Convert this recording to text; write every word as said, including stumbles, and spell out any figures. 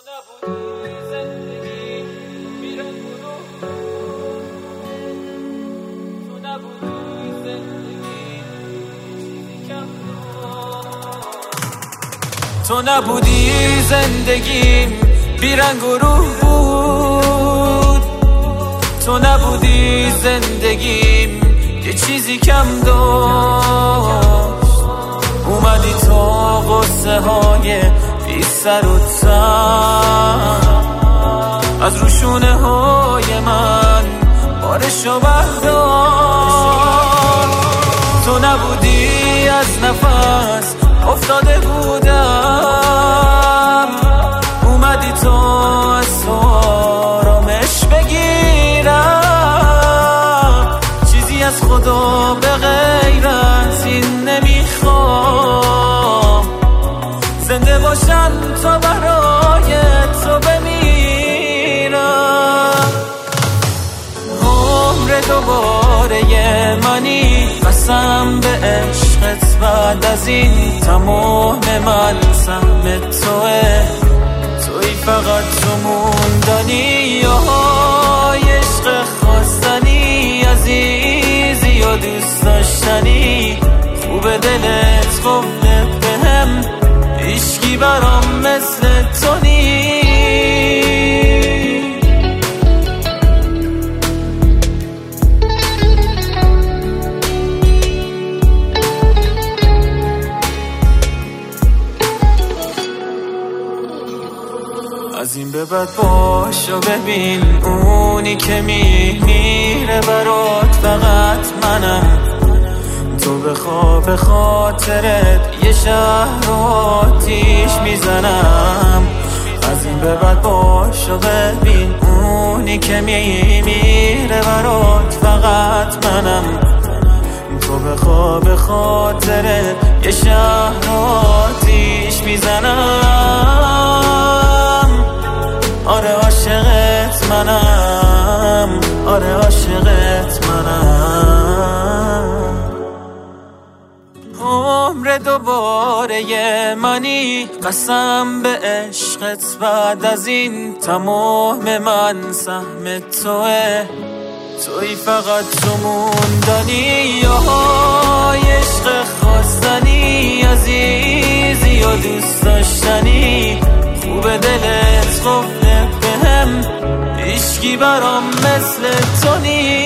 تو نبودی زندگیم بیرنگ و روح بود، تو نبودی زندگیم یه چیزی کم داشت. اومدی تا غصه های بی سر و تن از روشونه های من بارشو بردار. تو نبودی از نفس افتاده بودم، اومدی تو از آرامش بگیرم. چیزی از خدا به غیر از این نمیخوام، زنده باشم تا برای تو بمیرم. عمر دوباره منی قسم به عشقت، بعد از این تمام من سهم توه. توی فقط تو موندنی یا عشق خواستنی، عزیزی و دوست داشتنی. خوب دلت قفله بهم، هیچکی برام مثل تو نیست. از این به بعد باش و ببین، اونی که میمیره برات فقط منم. تو بخواه به خاطرت یه شهر و آتیش میزنم. از این به بعد باش و ببین، اونی که میمیره برات فقط منم. تو بخواه به خاطرت یه شهر و آتیش میزنم. آره عاشقت منم، آره عاشقت منم. عمر دوباره منی قسم به عشقت، بعد از این تمام من سهم توه. توی فقط تو موندنی یا عشق خواستنی، عزیزی و دوست داشتنی. خوب دلت قفله بهم، هیچکی برام مثل تو نیست.